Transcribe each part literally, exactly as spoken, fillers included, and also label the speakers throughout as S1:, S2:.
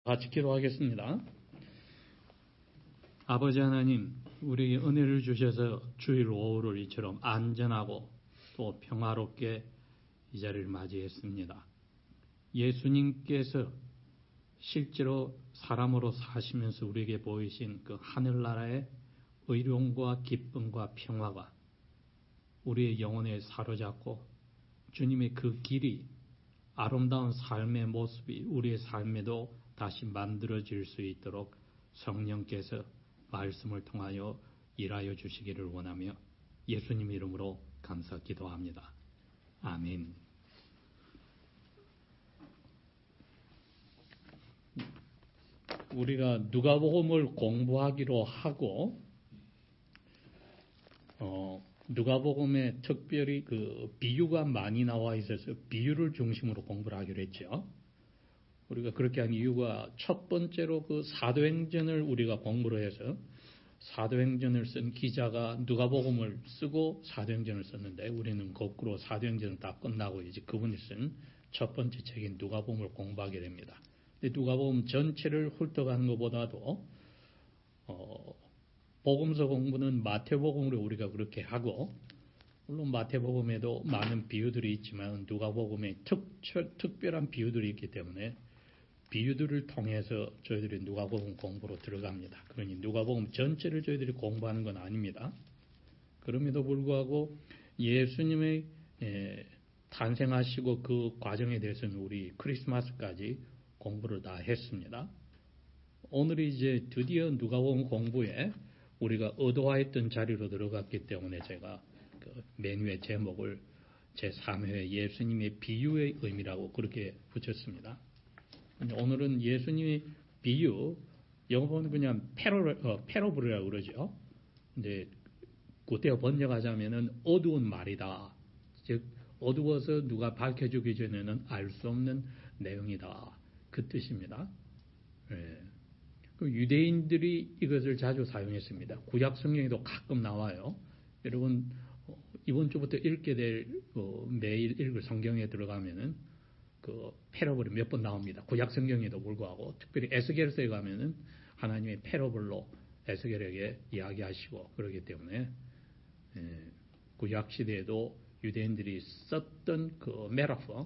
S1: 같이 기도하겠습니다. 아버지 하나님, 우리에게 은혜를 주셔서 주일 오후를 이처럼 안전하고 또 평화롭게 이 자리를 맞이했습니다. 예수님께서 실제로 사람으로 사시면서 우리에게 보이신 그 하늘나라의 의로움과 기쁨과 평화가 우리의 영혼에 사로잡고 주님의 그 길이, 아름다운 삶의 모습이 우리의 삶에도 다시 만들어질 수 있도록 성령께서 말씀을 통하여 일하여 주시기를 원하며 예수님 이름으로 감사 기도합니다. 아멘. 우리가 누가복음을 공부하기로 하고 어, 누가복음에 특별히 그 비유가 많이 나와 있어서 비유를 중심으로 공부를 하기로 했죠. 우리가 그렇게 한 이유가 첫 번째로 그 사도행전을 우리가 공부를 해서 사도행전을 쓴 기자가 누가복음을 쓰고 사도행전을 썼는데 우리는 거꾸로 사도행전은 다 끝나고 이제 그분이 쓴 첫 번째 책인 누가복음을 공부하게 됩니다. 근데 누가복음 전체를 훑어가는 것보다도 어, 복음서 공부는 마태복음으로 우리가 그렇게 하고 물론 마태복음에도 많은 비유들이 있지만 누가복음에 특, 특별한 비유들이 있기 때문에 비유들을 통해서 저희들이 누가복음 공부로 들어갑니다. 그러니 누가복음 전체를 저희들이 공부하는 건 아닙니다. 그럼에도 불구하고 예수님의 에, 탄생하시고 그 과정에 대해서는 우리 크리스마스까지 공부를 다 했습니다. 오늘이 이제 드디어 누가복음 공부에 우리가 의도하였던 자리로 들어갔기 때문에 제가 그 메뉴의 제목을 제삼 회 예수님의 비유의 의미라고 그렇게 붙였습니다. 오늘은 예수님의 비유, 영어로는 그냥 패러, 어, 패러블이라고 그러죠. 이제 그때 번역하자면은 어두운 말이다. 즉 어두워서 누가 밝혀주기 전에는 알 수 없는 내용이다. 그 뜻입니다. 예. 그 유대인들이 이것을 자주 사용했습니다. 구약 성경에도 가끔 나와요. 여러분 이번 주부터 읽게 될 어, 매일 읽을 성경에 들어가면은 그 패러블이 몇 번 나옵니다. 구약 성경에도 불구하고 특별히 에스겔서에 가면은 하나님의 패러블로 에스겔에게 이야기하시고 그러기 때문에 예, 구약 시대에도 유대인들이 썼던 그 메타포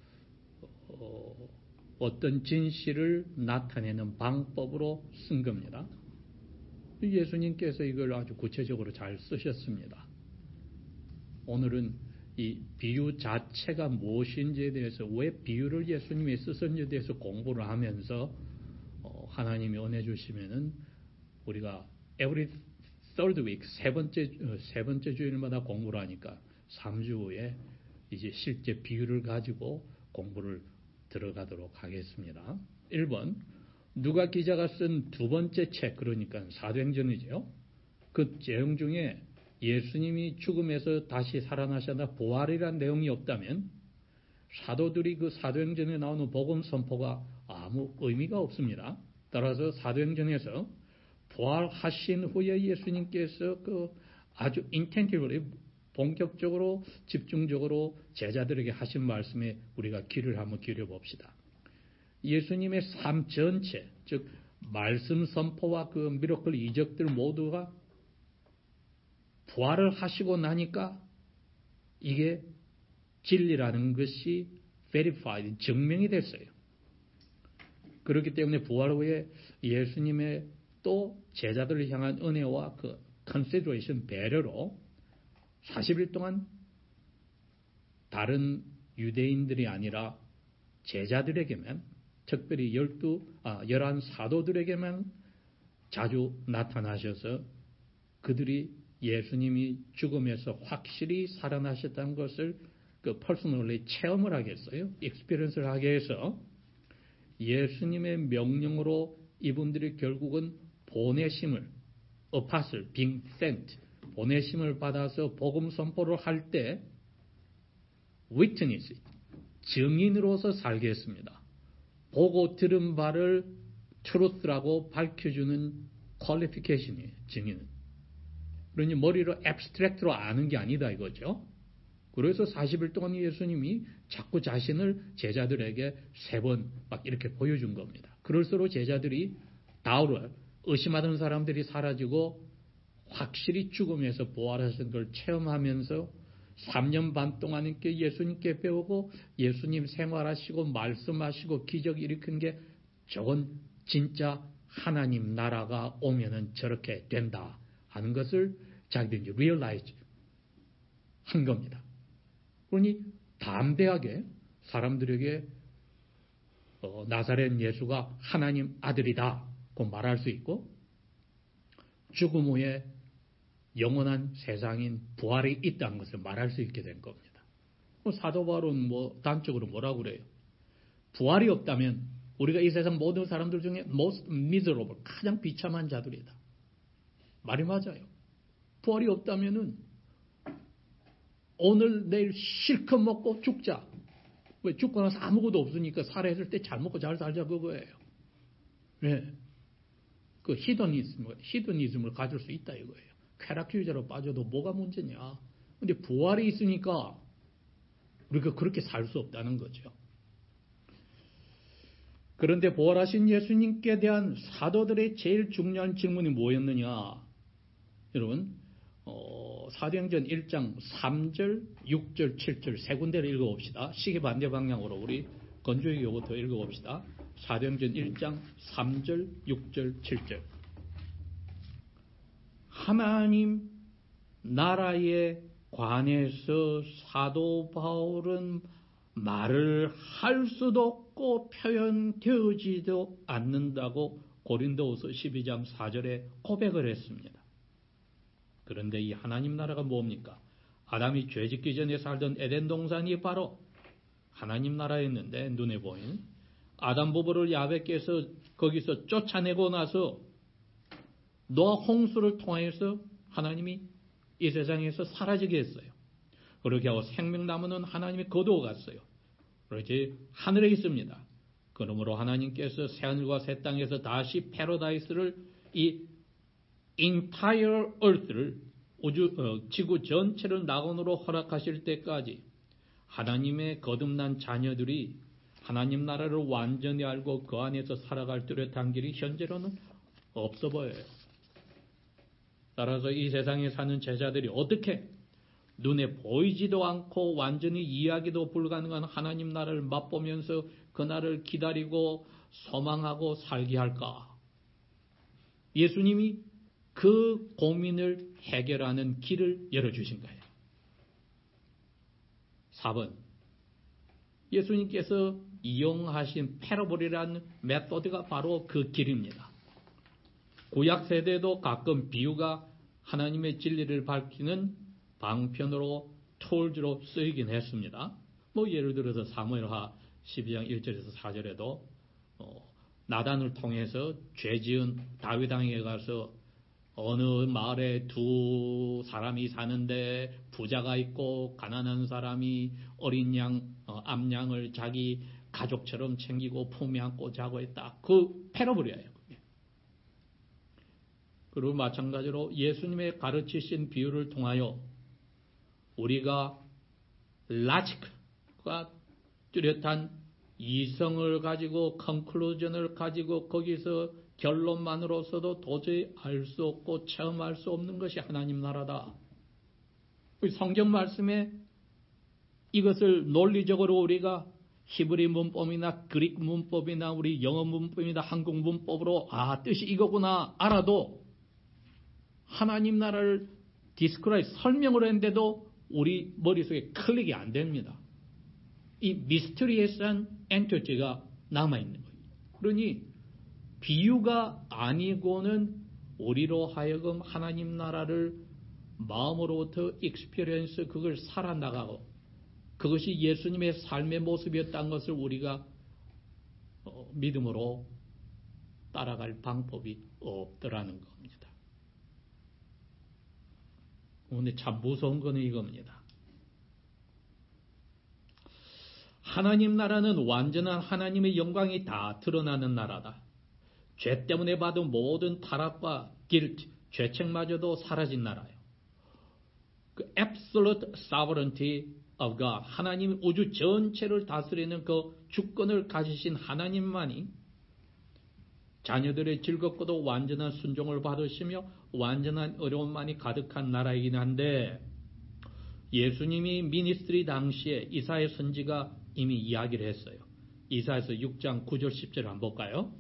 S1: 어, 어떤 진실을 나타내는 방법으로 쓴 겁니다. 예수님께서 이걸 아주 구체적으로 잘 쓰셨습니다. 오늘은 이 비유 자체가 무엇인지에 대해서 왜 비유를 예수님이 쓰셨는지에 대해서 공부를 하면서 어, 하나님이 은혜 주시면은 우리가 every third week 세 번째 세 번째 주일마다 공부를 하니까 삼 주 후에 이제 실제 비유를 가지고 공부를 들어가도록 하겠습니다. 일 번 누가 기자가 쓴 두 번째 책 그러니까 사도행전이죠. 그 내용 중에 예수님이 죽음에서 다시 살아나셨다 부활이라는 내용이 없다면 사도들이 그 사도행전에 나오는 복음 선포가 아무 의미가 없습니다. 따라서 사도행전에서 부활하신 후에 예수님께서 그 아주 인텐티브리 본격적으로 집중적으로 제자들에게 하신 말씀에 우리가 귀를 한번 기울여 봅시다. 예수님의 삶 전체, 즉 말씀 선포와 그 미러클 이적들 모두가 부활을 하시고 나니까 이게 진리라는 것이 verified, 증명이 됐어요. 그렇기 때문에 부활 후에 예수님의 또 제자들을 향한 은혜와 그 consideration, 배려로 사십 일 동안 다른 유대인들이 아니라 제자들에게만, 특별히 열두, 아, 열한 사도들에게만 자주 나타나셔서 그들이 예수님이 죽음에서 확실히 살아나셨다는 것을 그 퍼스널리 체험을 하겠어요. 익스피리언스를 하게 해서 예수님의 명령으로 이분들이 결국은 보내심을 apostle, being sent, 보내심을 받아서 복음 선포를 할 때 witness, 증인으로서 살게 했습니다. 보고 들은 바를 truth라고 밝혀주는 qualification이에요. 증인은. 그러니 머리로 abstract로 아는 게 아니다 이거죠. 그래서 사십 일 동안 예수님이 자꾸 자신을 제자들에게 세 번 막 이렇게 보여준 겁니다. 그럴수록 제자들이 다우를 의심하던 사람들이 사라지고 확실히 죽음에서 부활하신 걸 체험하면서 삼 년 반 동안 이렇게 예수님께 배우고 예수님 생활하시고 말씀하시고 기적 일으킨 게 저건 진짜 하나님 나라가 오면은 저렇게 된다 하는 것을 자기들이 realize 한 겁니다. 그러니 담대하게 사람들에게 어, 나사렛 예수가 하나님 아들이다고 말할 수 있고 죽음 후에 영원한 세상인 부활이 있다는 것을 말할 수 있게 된 겁니다. 사도 바울은 뭐 단적으로 뭐라고 그래요? 부활이 없다면 우리가 이 세상 모든 사람들 중에 most miserable, 가장 비참한 자들이다. 말이 맞아요. 부활이 없다면은 오늘 내일 실컷 먹고 죽자. 왜 죽고 나서 아무것도 없으니까 살아있을 때 잘 먹고 잘 살자 그거예요. 왜? 그 히도니즘을, 히도니즘을 가질 수 있다 이거예요. 쾌락주의자로 빠져도 뭐가 문제냐. 근데 부활이 있으니까 우리가 그렇게 살 수 없다는 거죠. 그런데 부활하신 예수님께 대한 사도들의 제일 중요한 질문이 뭐였느냐. 여러분 어, 사도행전 일 장 삼 절, 육 절, 칠 절 세 군데를 읽어봅시다. 시계 반대 방향으로 우리 건조의 요부터 읽어봅시다. 사도행전 일 장 삼 절, 육 절, 칠 절. 하나님 나라에 관해서 사도 바울은 말을 할 수도 없고 표현되어지도 않는다고 고린도후서 십이 장 사 절에 고백을 했습니다. 그런데 이 하나님 나라가 뭡니까? 아담이 죄짓기 전에 살던 에덴 동산이 바로 하나님 나라였는데 눈에 보이는 아담 부부를 야훼께서 거기서 쫓아내고 나서 노아 홍수를 통해서 하나님이 이 세상에서 사라지게 했어요. 그렇게 하고 생명나무는 하나님이 거두어 갔어요. 그렇지 하늘에 있습니다. 그러므로 하나님께서 새하늘과 새 땅에서 다시 패러다이스를 이 entire earth를 우주 어, 지구 전체를 낙원으로 허락하실 때까지 하나님의 거듭난 자녀들이 하나님 나라를 완전히 알고 그 안에서 살아갈 뚜렷한 길이 현재로는 없어 보여요. 따라서 이 세상에 사는 제자들이 어떻게 눈에 보이지도 않고 완전히 이해하기도 불가능한 하나님 나라를 맛보면서 그 날을 기다리고 소망하고 살게 할까? 예수님이 그 고민을 해결하는 길을 열어주신 거예요. 사 번 예수님께서 이용하신 패러블이라는 메소드가 바로 그 길입니다. 구약 세대도 가끔 비유가 하나님의 진리를 밝히는 방편으로 툴즈로 쓰이긴 했습니다. 뭐 예를 들어서 사무엘하 십이 장 일 절에서 사 절에도 어, 나단을 통해서 죄지은 다윗 왕에 가서 어느 마을에 두 사람이 사는데 부자가 있고 가난한 사람이 어린 양, 어, 암양을 자기 가족처럼 챙기고 품에 안고 자고 했다. 그 패러블이에요. 그리고 마찬가지로 예수님의 가르치신 비유를 통하여 우리가 라지크가 뚜렷한 이성을 가지고 컨클루전을 가지고 거기서 결론만으로서도 도저히 알 수 없고 체험할 수 없는 것이 하나님 나라다. 성경 말씀에 이것을 논리적으로 우리가 히브리 문법이나 그릭 문법이나 우리 영어 문법이나 한국 문법으로 아 뜻이 이거구나 알아도 하나님 나라를 디스크라이 설명을 했는데도 우리 머릿속에 클릭이 안 됩니다. 이 미스터리에스한 엔티티가 남아있는 거예요. 그러니 비유가 아니고는 우리로 하여금 하나님 나라를 마음으로부터 익스피리언스 그걸 살아나가고 그것이 예수님의 삶의 모습이었다는 것을 우리가 어, 믿음으로 따라갈 방법이 없더라는 겁니다. 근데 참 무서운 거는 이겁니다. 하나님 나라는 완전한 하나님의 영광이 다 드러나는 나라다. 죄 때문에 받은 모든 타락과 guilt, 죄책마저도 사라진 나라예요. 그 absolute sovereignty of God, 하나님 우주 전체를 다스리는 그 주권을 가지신 하나님만이 자녀들의 즐겁고도 완전한 순종을 받으시며 완전한 어려움만이 가득한 나라이긴 한데 예수님이 미니스트리 당시에 이사야 선지가 이미 이야기를 했어요. 이사야서 육 장 구 절 십 절을 한번 볼까요?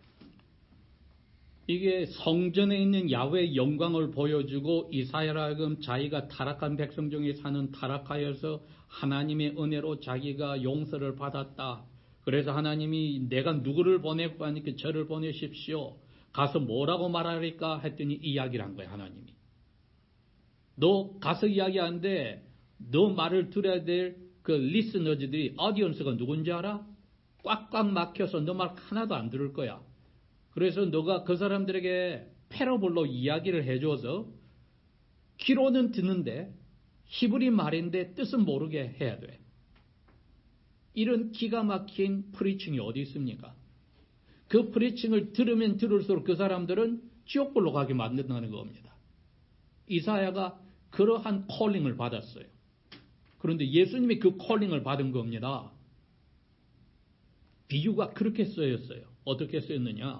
S1: 이게 성전에 있는 야훼의 영광을 보여주고 이사야로 하여금 자기가 타락한 백성 중에 사는 타락하여서 하나님의 은혜로 자기가 용서를 받았다. 그래서 하나님이 내가 누구를 보내고 하니까 저를 보내십시오. 가서 뭐라고 말하리까 했더니 이야기를 한 거야, 하나님이. 너 가서 이야기하는데 너 말을 들어야 될 그 리스너즈들이 어디언스가 누군지 알아? 꽉꽉 막혀서 너 말 하나도 안 들을 거야. 그래서 너가 그 사람들에게 패러블로 이야기를 해줘서 귀로는 듣는데 히브리 말인데 뜻은 모르게 해야 돼. 이런 기가 막힌 프리칭이 어디 있습니까? 그 프리칭을 들으면 들을수록 그 사람들은 지옥불로 가게 만든다는 겁니다. 이사야가 그러한 콜링을 받았어요. 그런데 예수님이 그 콜링을 받은 겁니다. 비유가 그렇게 쓰였어요. 어떻게 쓰였느냐?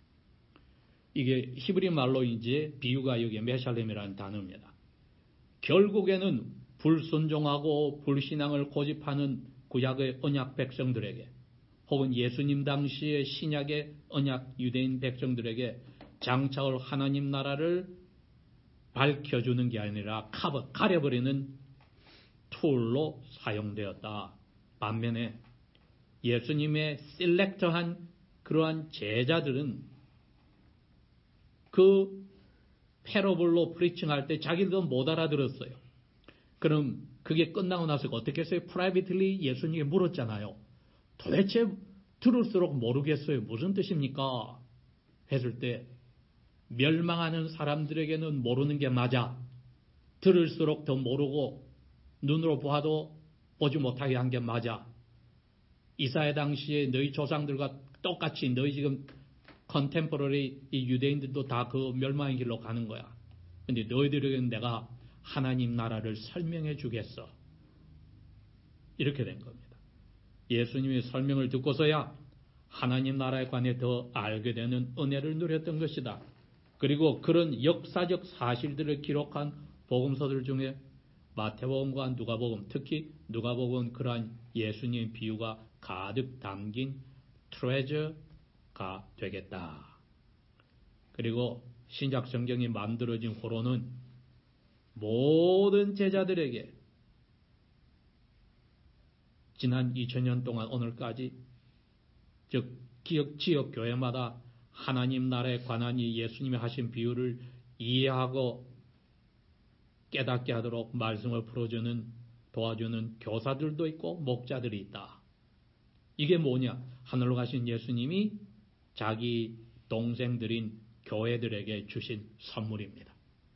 S1: 이게 히브리 말로 이제 비유가 여기 메샬렘이라는 단어입니다. 결국에는 불순종하고 불신앙을 고집하는 구약의 언약 백성들에게 혹은 예수님 당시의 신약의 언약 유대인 백성들에게 장차올 하나님 나라를 밝혀주는 게 아니라 카버, 가려버리는 툴로 사용되었다. 반면에 예수님의 셀렉터한 그러한 제자들은 그 패러블로 프리칭할 때 자기들도 못 알아들었어요. 그럼 그게 끝나고 나서 어떻게 했어요? 프라이빗리 예수님에게 물었잖아요. 도대체 들을수록 모르겠어요. 무슨 뜻입니까? 했을 때 멸망하는 사람들에게는 모르는 게 맞아. 들을수록 더 모르고 눈으로 보아도 보지 못하게 한 게 맞아. 이사야 당시에 너희 조상들과 똑같이 너희 지금 컨템포러리 이 유대인들도 다 그 멸망의 길로 가는 거야. 근데 너희들에게는 내가 하나님 나라를 설명해 주겠어. 이렇게 된 겁니다. 예수님의 설명을 듣고서야 하나님 나라에 관해 더 알게 되는 은혜를 누렸던 것이다. 그리고 그런 역사적 사실들을 기록한 복음서들 중에 마태복음과 누가복음, 특히 누가복음은 그러한 예수님의 비유가 가득 담긴 트레저가 되겠다. 그리고 신약 성경이 만들어진 후로는 모든 제자들에게 지난 이천 년 동안 오늘까지 즉 기억, 지역 교회마다 하나님 나라에 관한 이 예수님이 하신 비유를 이해하고 깨닫게 하도록 말씀을 풀어주는 도와주는 교사들도 있고 목자들이 있다. 이게 뭐냐? 하늘로 가신 예수님이 자기 동생들인 교회들에게 주신 선물입니다.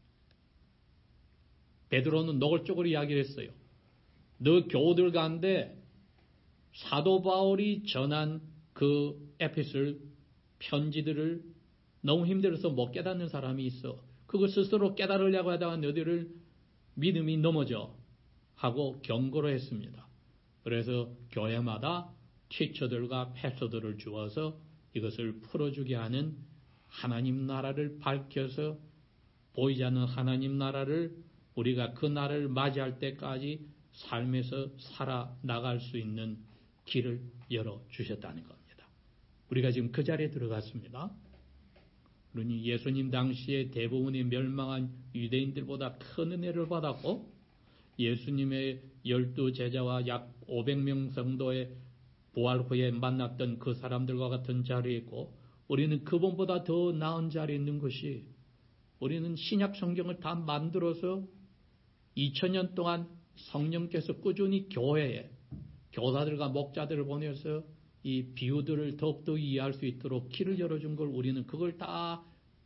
S1: 베드로는 노골적으로 이야기를 했어요. 너 교우들 가운데 사도 바울이 전한 그 에피솔 편지들을 너무 힘들어서 못 깨닫는 사람이 있어. 그거 스스로 깨달으려고 하다가 너희들 믿음이 넘어져 하고 경고를 했습니다. 그래서 교회마다 티처들과 패스터들을 주어서 이것을 풀어주게 하는 하나님 나라를 밝혀서 보이지 않는 하나님 나라를 우리가 그 나라를 맞이할 때까지 삶에서 살아나갈 수 있는 길을 열어주셨다는 겁니다. 우리가 지금 그 자리에 들어갔습니다. 그러니 예수님 당시에 대부분이 멸망한 유대인들보다 큰 은혜를 받았고 예수님의 열두 제자와 약 오백 명 정도의 부활 후에 만났던 그 사람들과 같은 자리에 있고 우리는 그분보다 더 나은 자리에 있는 것이 우리는 신약 성경을 다 만들어서 이천 년 동안 성령께서 꾸준히 교회에 교사들과 목자들을 보내서 이 비유들을 더욱더 이해할 수 있도록 길을 열어준 걸 우리는 그걸 다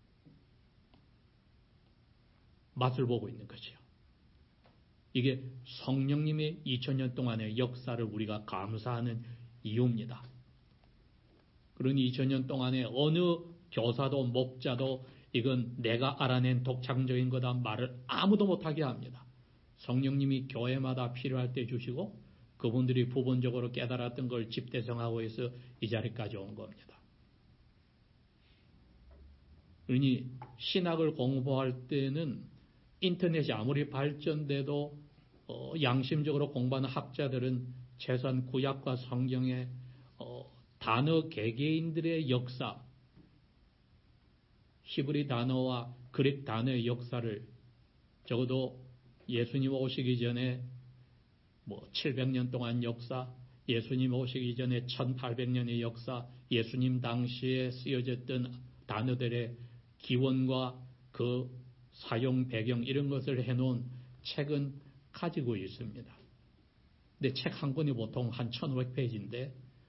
S1: 맛을 보고 있는 거지요. 이게 성령님의 이천 년 동안의 역사를 우리가 감사하는 이유입니다. 그러니 이천 년 동안에 어느 교사도 목자도 이건 내가 알아낸 독창적인 거다 말을 아무도 못하게 합니다. 성령님이 교회마다 필요할 때 주시고 그분들이 부분적으로 깨달았던 걸 집대성하고 해서 이 자리까지 온 겁니다. 그러니 신학을 공부할 때는 인터넷이 아무리 발전돼도 어, 양심적으로 공부하는 학자들은 최소한 구약과 성경의 어, 단어 개개인들의 역사, 히브리 단어와 그릭 단어의 역사를 적어도 예수님 오시기 전에 뭐 칠백 년 동안 역사, 예수님 오시기 전에 천팔백 년의 역사, 예수님 당시에 쓰여졌던 단어들의 기원과 그 사용 배경 이런 것을 해놓은 책은 가지고 있습니다. 근데 책 한 권이 보통 한 천오백 페이지인데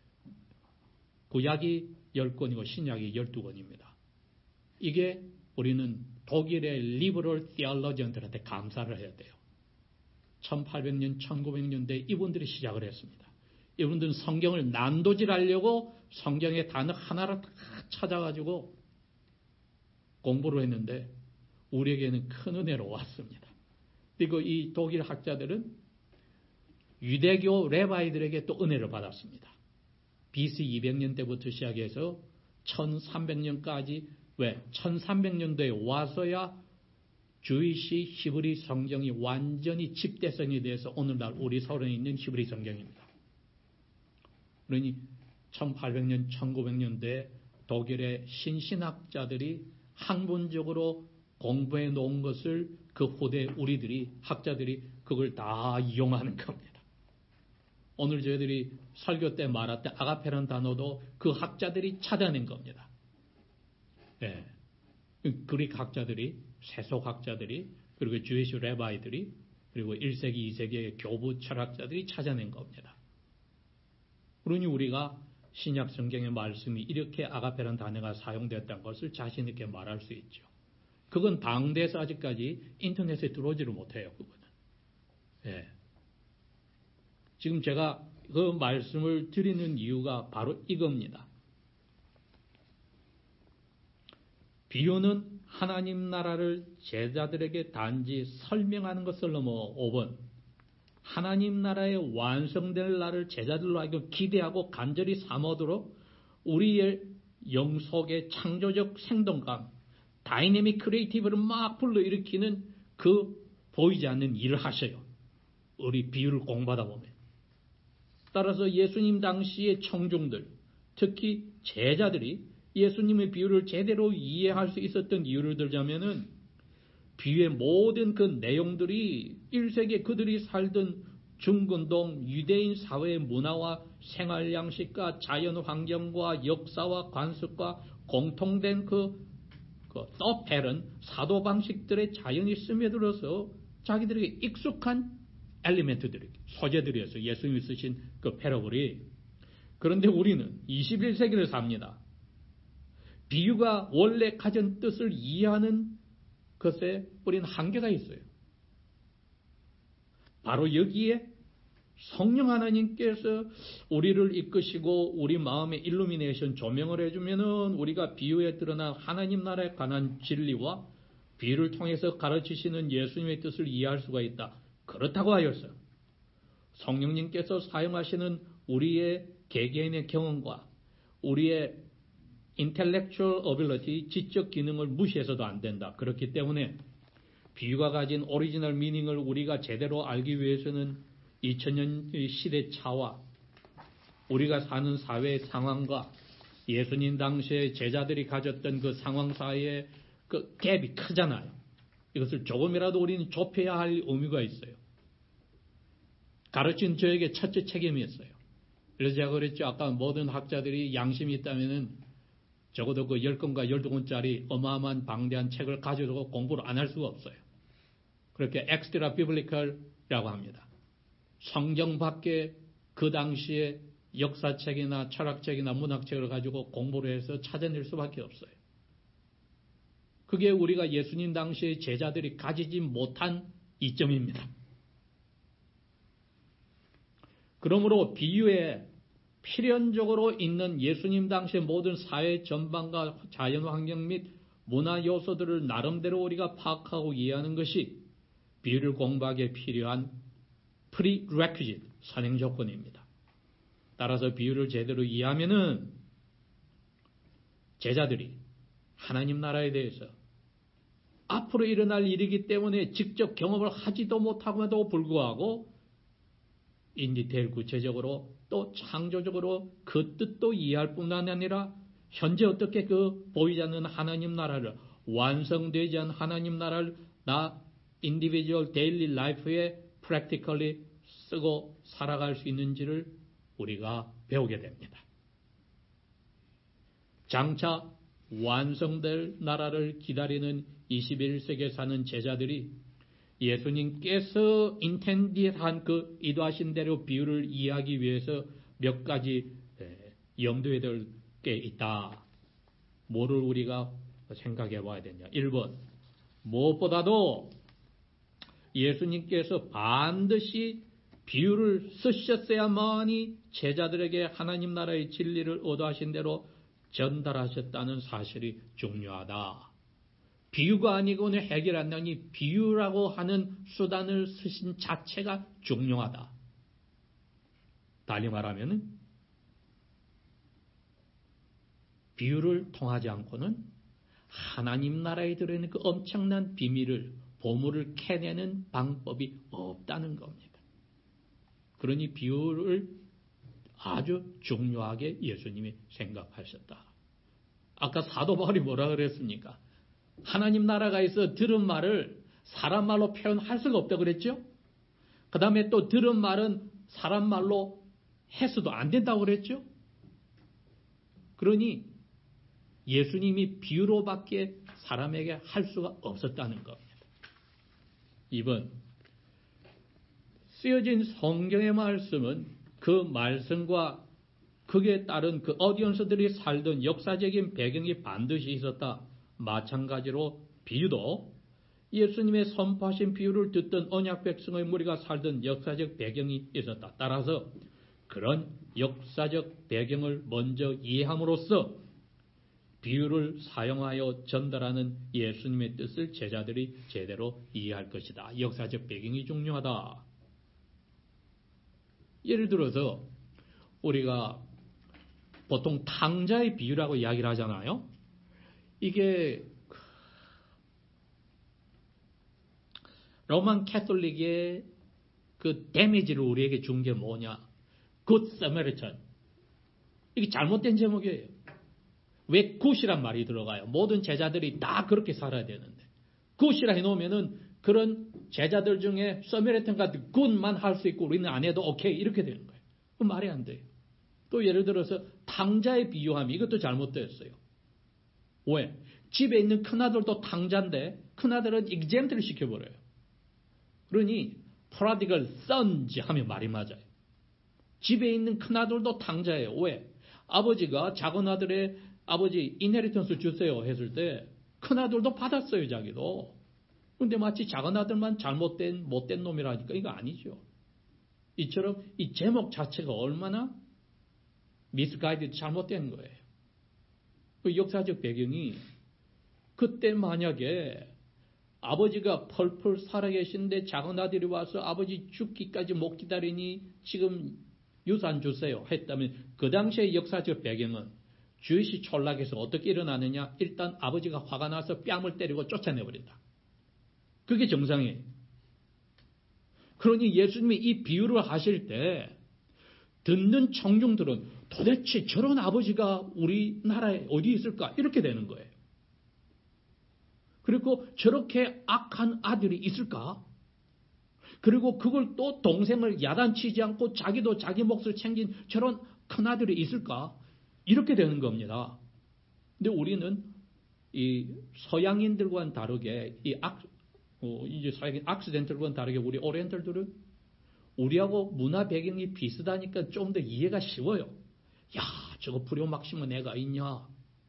S1: 구약이 십 권이고 신약이 십이 권입니다. 이게 우리는 독일의 리버럴 티올로지언들한테 감사를 해야 돼요. 천팔백 년, 천구백 년대에 이분들이 시작을 했습니다. 이분들은 성경을 난도질하려고 성경의 단어 하나를 다 찾아가지고 공부를 했는데 우리에게는 큰 은혜로 왔습니다. 그리고 이 독일 학자들은 유대교 레바이들에게 또 은혜를 받았습니다. 비씨 이백 년대부터 시작해서 천삼백 년까지 왜? 천삼백 년도에 와서야 주이시 히브리 성경이 완전히 집대성이 돼서 오늘날 우리 서론에 있는 히브리 성경입니다. 그러니 천팔백 년, 천구백 년대에 독일의 신신학자들이 학문적으로 공부해 놓은 것을 그 후대 우리들이 학자들이 그걸 다 이용하는 겁니다. 오늘 저희들이 설교 때 말했던 아가페라는 단어도 그 학자들이 찾아낸 겁니다. 네. 그릭 학자들이, 세속 학자들이, 그리고 주이시 레바이들이, 그리고 일 세기, 이 세기의 교부 철학자들이 찾아낸 겁니다. 그러니 우리가 신약 성경의 말씀이 이렇게 아가페라는 단어가 사용되었다는 것을 자신 있게 말할 수 있죠. 그건 방대해서 아직까지 인터넷에 들어오지를 못해요. 그거는. 네. 지금 제가 그 말씀을 드리는 이유가 바로 이겁니다. 비유는 하나님 나라를 제자들에게 단지 설명하는 것을 넘어 오 번 하나님 나라의 완성될 날을 제자들로 하여금 기대하고 간절히 삼오도록 우리의 영 속의 창조적 생동감, 다이내믹 크리에이티브를 막 불러일으키는 그 보이지 않는 일을 하셔요. 우리 비유를 공부하다 보면. 따라서 예수님 당시의 청중들, 특히 제자들이 예수님의 비유를 제대로 이해할 수 있었던 이유를 들자면은 비유의 모든 그 내용들이 일 세기에 그들이 살던 중근동 유대인 사회의 문화와 생활 양식과 자연 환경과 역사와 관습과 공통된 그, 그 서패런 사도 방식들의 자연이 스며들어서 자기들에게 익숙한 엘리멘트들이 소재들이었어요. 예수님이 쓰신 그 패러블이. 그런데 우리는 이십일 세기를 삽니다. 비유가 원래 가진 뜻을 이해하는 것에 우리는 한계가 있어요. 바로 여기에 성령 하나님께서 우리를 이끄시고 우리 마음에 일루미네이션 조명을 해주면은 우리가 비유에 드러난 하나님 나라에 관한 진리와 비유를 통해서 가르치시는 예수님의 뜻을 이해할 수가 있다. 그렇다고 하였어요. 성령님께서 사용하시는 우리의 개개인의 경험과 우리의 intellectual ability, 지적 기능을 무시해서도 안 된다. 그렇기 때문에 비유가 가진 오리지널 미닝을 우리가 제대로 알기 위해서는 이천 년의 시대 차와 우리가 사는 사회의 상황과 예수님 당시에 제자들이 가졌던 그 상황 사이의 그 갭이 크잖아요. 이것을 조금이라도 우리는 좁혀야 할 의무가 있어요. 가르친 저에게 첫째 책임이었어요. 그래서 제가 그랬죠. 아까 모든 학자들이 양심이 있다면은 적어도 그 십 권과 십이 권짜리 어마어마한 방대한 책을 가지고 공부를 안 할 수가 없어요. 그렇게 엑스트라 비블리컬이라고 합니다. 성경 밖에 그 당시에 역사책이나 철학책이나 문학책을 가지고 공부를 해서 찾아낼 수밖에 없어요. 그게 우리가 예수님 당시의 제자들이 가지지 못한 이점입니다. 그러므로 비유에 필연적으로 있는 예수님 당시의 모든 사회 전반과 자연 환경 및 문화 요소들을 나름대로 우리가 파악하고 이해하는 것이 비유를 공부하기에 필요한 prerequisite, 선행 조건입니다. 따라서 비유를 제대로 이해하면은 제자들이 하나님 나라에 대해서 앞으로 일어날 일이기 때문에 직접 경험을 하지도 못하고도 불구하고 인디테일 구체적으로 또 창조적으로 그 뜻도 이해할 뿐만 아니라 현재 어떻게 그 보이지 않는 하나님 나라를 완성되지 않은 하나님 나라를 나 인디비주얼 데일리 라이프에 프랙티컬리 쓰고 살아갈 수 있는지를 우리가 배우게 됩니다. 장차 완성될 나라를 기다리는 이십일 세기에 사는 제자들이 예수님께서 인텐디한 그 의도하신 대로 비유를 이해하기 위해서 몇 가지 염두에 둘 게 있다. 뭐를 우리가 생각해 봐야 되냐. 일 번, 무엇보다도 예수님께서 반드시 비유를 쓰셨어야만이 제자들에게 하나님 나라의 진리를 의도하신 대로 전달하셨다는 사실이 중요하다. 비유가 아니고는 해결 안 되니 비유라고 하는 수단을 쓰신 자체가 중요하다. 달리 말하면 비유를 통하지 않고는 하나님 나라에 들어있는 그 엄청난 비밀을 보물을 캐내는 방법이 없다는 겁니다. 그러니 비유를 아주 중요하게 예수님이 생각하셨다. 아까 사도 바울이 뭐라 그랬습니까? 하나님 나라가 있어 들은 말을 사람 말로 표현할 수가 없다고 그랬죠? 그 다음에 또 들은 말은 사람 말로 해서도 안 된다고 그랬죠? 그러니 예수님이 비유로밖에 사람에게 할 수가 없었다는 겁니다. 이 번, 쓰여진 성경의 말씀은 그 말씀과 그에 따른 그 어디언스들이 살던 역사적인 배경이 반드시 있었다. 마찬가지로 비유도 예수님의 선포하신 비유를 듣던 언약 백성의 무리가 살던 역사적 배경이 있었다. 따라서 그런 역사적 배경을 먼저 이해함으로써 비유를 사용하여 전달하는 예수님의 뜻을 제자들이 제대로 이해할 것이다. 역사적 배경이 중요하다. 예를 들어서 우리가 보통 탕자의 비유라고 이야기를 하잖아요. 이게 로만 캐톨릭의 그 데미지를 우리에게 준 게 뭐냐? 굿 서메리턴. 이게 잘못된 제목이에요. 왜 굿이란 말이 들어가요? 모든 제자들이 다 그렇게 살아야 되는데. 굿이라 해놓으면은 그런 제자들 중에 서메리턴 같은 굿만 할 수 있고 우리는 안 해도 오케이 이렇게 되는 거예요. 그 말이 안 돼요. 또 예를 들어서 탕자의 비유함이 이것도 잘못되었어요. 왜? 집에 있는 큰아들도 탕자인데 큰아들은 익잼트를 시켜버려요. 그러니 prodigal sons 하면 말이 맞아요. 집에 있는 큰아들도 탕자예요. 왜? 아버지가 작은아들의 아버지 인헤리턴스 주세요 했을 때 큰아들도 받았어요. 자기도. 그런데 마치 작은아들만 잘못된 못된 놈이라니까 이거 아니죠. 이처럼 이 제목 자체가 얼마나 미스가이드 잘못된 거예요. 그 역사적 배경이 그때 만약에 아버지가 펄펄 살아계신데 작은아들이 와서 아버지 죽기까지 못 기다리니 지금 유산 주세요 했다면 그 당시의 역사적 배경은 주이시 촌락에서 어떻게 일어나느냐. 일단 아버지가 화가 나서 뺨을 때리고 쫓아내버린다. 그게 정상이에요. 그러니 예수님이 이 비유를 하실 때 듣는 청중들은 도대체 저런 아버지가 우리나라에 어디 있을까? 이렇게 되는 거예요. 그리고 저렇게 악한 아들이 있을까? 그리고 그걸 또 동생을 야단치지 않고 자기도 자기 몫을 챙긴 저런 큰 아들이 있을까? 이렇게 되는 겁니다. 근데 우리는 이 서양인들과는 다르게 이 악, 어, 이제 서양인 악시덴털과는 다르게 우리 오리엔털들은 우리하고 문화 배경이 비슷하니까 좀 더 이해가 쉬워요. 야, 저거 불효막심은 애가 있냐?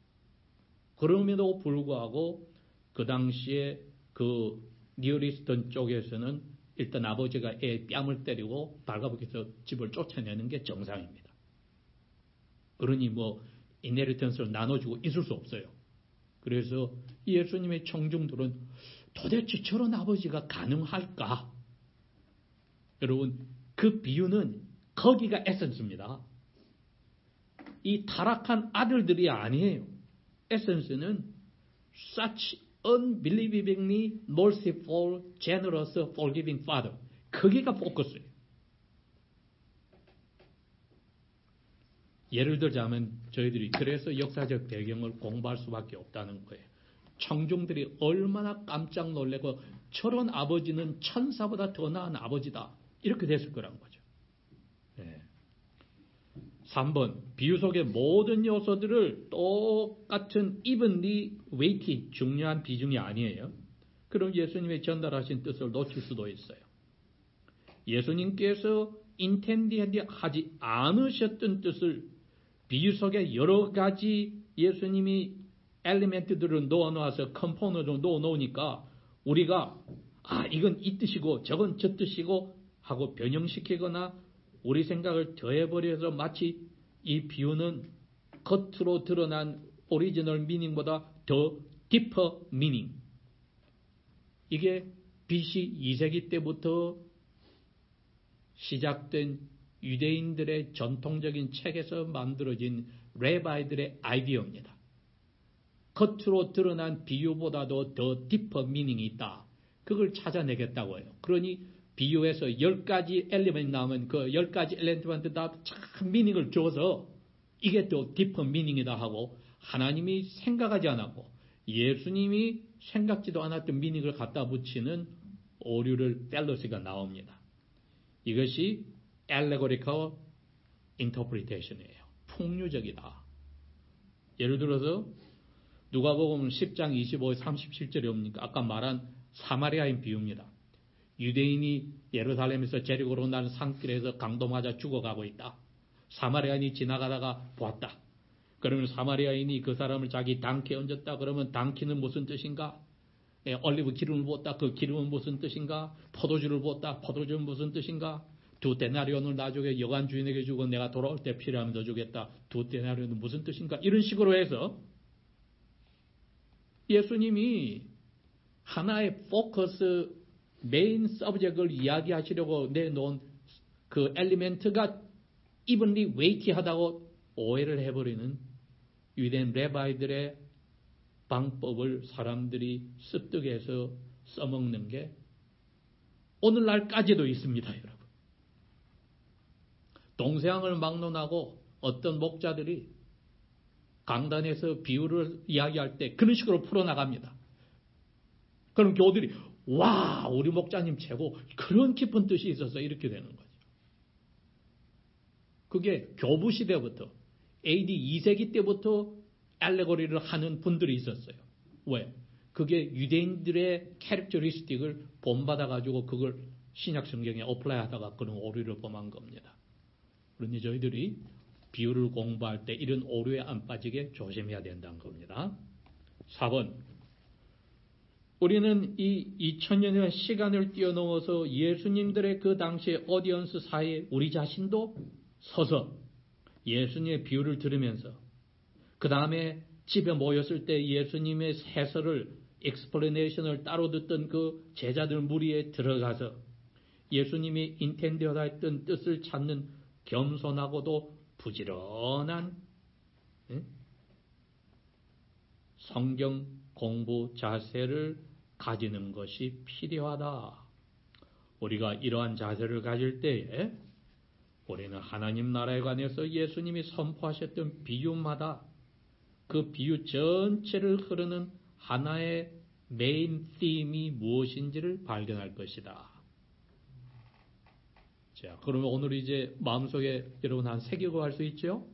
S1: 그럼에도 불구하고 그 당시에 그 니어리스턴 쪽에서는 일단 아버지가 애 뺨을 때리고 발가벗겨서 집을 쫓아내는 게 정상입니다. 그러니 뭐 인헤리턴스를 나눠주고 있을 수 없어요. 그래서 예수님의 청중들은 도대체 저런 아버지가 가능할까? 여러분 그 비유는 거기가 에센스입니다. 이 타락한 아들들이 아니에요. 에센스는 such unbelievably merciful, generous, forgiving Father. 거기가 포커스예요. 예를 들자면 저희들이 그래서 역사적 배경을 공부할 수밖에 없다는 거예요. 청중들이 얼마나 깜짝 놀래고 저런 아버지는 천사보다 더 나은 아버지다. 이렇게 됐을 거란 거죠. 네. 삼 번 비유 속의 모든 요소들을 똑같은 evenly weighty 중요한 비중이 아니에요. 그럼 예수님의 전달하신 뜻을 놓칠 수도 있어요. 예수님께서 인텐디하지 하지 않으셨던 뜻을 비유 속에 여러 가지 예수님이 엘리멘트들을 넣어놓아서 컴포너로 넣어놓으니까 우리가 아 이건 이 뜻이고 저건 저 뜻이고 하고 변형시키거나 우리 생각을 더해버려서 마치 이 비유는 겉으로 드러난 오리지널 미닝보다 더 디퍼 미닝. 이게 비씨 이 세기 때부터 시작된 유대인들의 전통적인 책에서 만들어진 레바이들의 아이디어입니다. 겉으로 드러난 비유보다도 더 디퍼 미닝이 있다. 그걸 찾아내겠다고 해요. 그러니 비유에서 열 가지 엘리멘트 나오면 그 열 가지 엘리멘트 다 참 미닝을 줘서 이게 또 디퍼 미닝이다 하고 하나님이 생각하지 않았고 예수님이 생각지도 않았던 미닝을 갖다 붙이는 오류를 펠러시가 나옵니다. 이것이 allegorical interpretation이에요. 풍류적이다. 예를 들어서 누가복음 십 장 이십오, 삼십칠 절에 옵니까? 아까 말한 사마리아인 비유입니다. 유대인이 예루살렘에서 제리고로 오는 산길에서 강도 맞아 죽어가고 있다. 사마리아인이 지나가다가 보았다. 그러면 사마리아인이 그 사람을 자기 당키에 얹었다. 그러면 당키는 무슨 뜻인가? 예, 올리브 기름을 부었다. 그 기름은 무슨 뜻인가? 포도주를 부었다. 포도주는 무슨 뜻인가? 두 데나리온을 나중에 여관 주인에게 주고 내가 돌아올 때 필요하면 더 주겠다. 두 데나리온은 무슨 뜻인가? 이런 식으로 해서 예수님이 하나의 포커스 메인 서브젝트를 이야기하시려고 내놓은 그 엘리멘트가 evenly weighty하다고 오해를 해버리는 유대인 레바이들의 방법을 사람들이 습득해서 써먹는 게 오늘날까지도 있습니다, 여러분. 동서양을 막론하고 어떤 목자들이 강단에서 비유를 이야기할 때 그런 식으로 풀어나갑니다. 그럼 교우들이 와 우리 목자님 최고 그런 깊은 뜻이 있어서 이렇게 되는 거죠. 그게 교부 시대부터 에이디 이 세기 때부터 알레고리를 하는 분들이 있었어요. 왜? 그게 유대인들의 캐릭터리스틱을 본받아가지고 그걸 신약 성경에 어플라이 하다가 그런 오류를 범한 겁니다. 그러니 저희들이 비유를 공부할 때 이런 오류에 안 빠지게 조심해야 된다는 겁니다. 사 번 우리는 이 이천 년의 시간을 뛰어넘어서 예수님들의 그 당시의 오디언스 사이에 우리 자신도 서서 예수님의 비유를 들으면서 그 다음에 집에 모였을 때 예수님의 해설을 익스플레네이션을 따로 듣던 그 제자들 무리에 들어가서 예수님이 인텐디어다 했던 뜻을 찾는 겸손하고도 부지런한 성경 공부 자세를 가지는 것이 필요하다. 우리가 이러한 자세를 가질 때에 우리는 하나님 나라에 관해서 예수님이 선포하셨던 비유마다 그 비유 전체를 흐르는 하나의 메인 팀이 무엇인지를 발견할 것이다. 자, 그러면 오늘 이제 마음속에 여러분 한 새기고 할 수 있죠?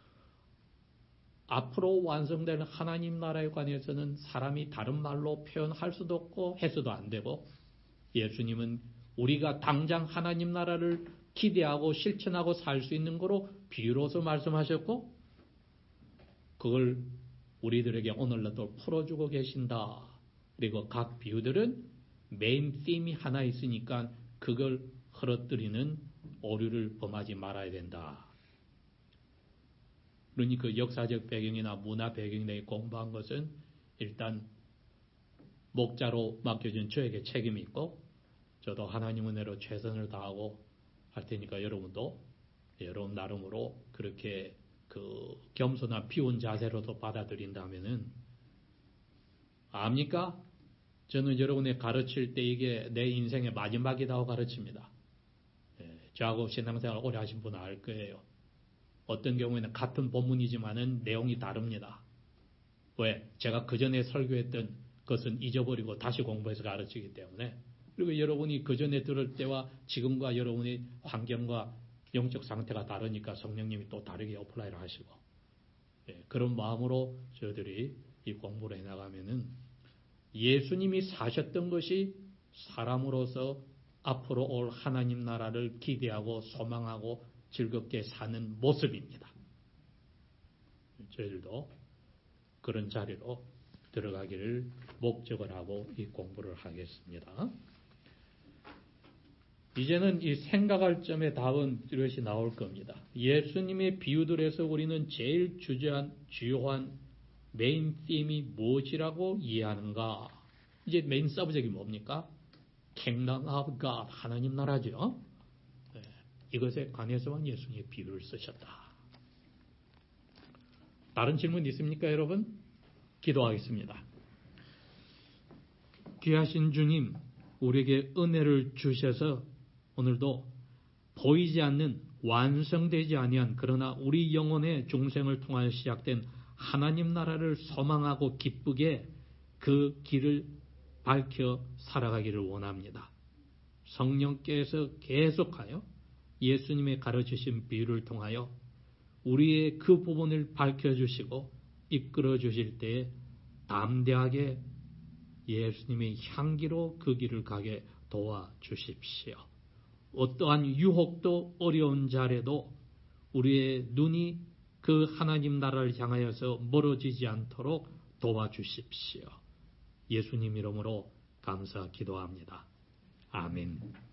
S1: 앞으로 완성될 하나님 나라에 관해서는 사람이 다른 말로 표현할 수도 없고 해서도 안 되고 예수님은 우리가 당장 하나님 나라를 기대하고 실천하고 살 수 있는 거로 비유로서 말씀하셨고 그걸 우리들에게 오늘날도 풀어주고 계신다. 그리고 각 비유들은 메인 팀이 하나 있으니까 그걸 흐러뜨리는 오류를 범하지 말아야 된다. 그러니 그 역사적 배경이나 문화 배경에 대해 공부한 것은 일단 목자로 맡겨진 저에게 책임이 있고 저도 하나님 은혜로 최선을 다하고 할 테니까 여러분도 여러분 나름으로 그렇게 그 겸손한 비운 자세로도 받아들인다면은 압니까? 저는 여러분이 가르칠 때 이게 내 인생의 마지막이라고 가르칩니다. 예, 저하고 신앙생활 오래 하신 분은 알 거예요. 어떤 경우에는 같은 본문이지만은 내용이 다릅니다. 왜? 제가 그 전에 설교했던 것은 잊어버리고 다시 공부해서 가르치기 때문에. 그리고 여러분이 그 전에 들을 때와 지금과 여러분의 환경과 영적 상태가 다르니까 성령님이 또 다르게 어플라이를 하시고. 예, 그런 마음으로 저희들이 이 공부를 해나가면은 예수님이 사셨던 것이 사람으로서 앞으로 올 하나님 나라를 기대하고 소망하고 즐겁게 사는 모습입니다. 저희들도 그런 자리로 들어가기를 목적을 하고 이 공부를 하겠습니다. 이제는 이 생각할 점에 답은 이것이 나올 겁니다. 예수님의 비유들에서 우리는 제일 주저한, 주요한 메인 팀이 무엇이라고 이해하는가? 이제 메인 서브젝이 뭡니까? Kingdom of God, 하나님 나라죠. 네, 이것에 관해서만 예수님의 비유를 쓰셨다. 다른 질문 있습니까, 여러분? 기도하겠습니다. 귀하신 주님, 우리에게 은혜를 주셔서 오늘도 보이지 않는 완성되지 아니한 그러나 우리 영혼의 중생을 통하여 시작된 하나님 나라를 소망하고 기쁘게 그 길을 밝혀 살아가기를 원합니다. 성령께서 계속하여 예수님의 가르치신 비유를 통하여 우리의 그 부분을 밝혀주시고 이끌어 주실 때에 담대하게 예수님의 향기로 그 길을 가게 도와주십시오. 어떠한 유혹도 어려운 자리에도 우리의 눈이 그 하나님 나라를 향하여서 멀어지지 않도록 도와주십시오. 예수님 이름으로 감사 기도합니다. 아멘.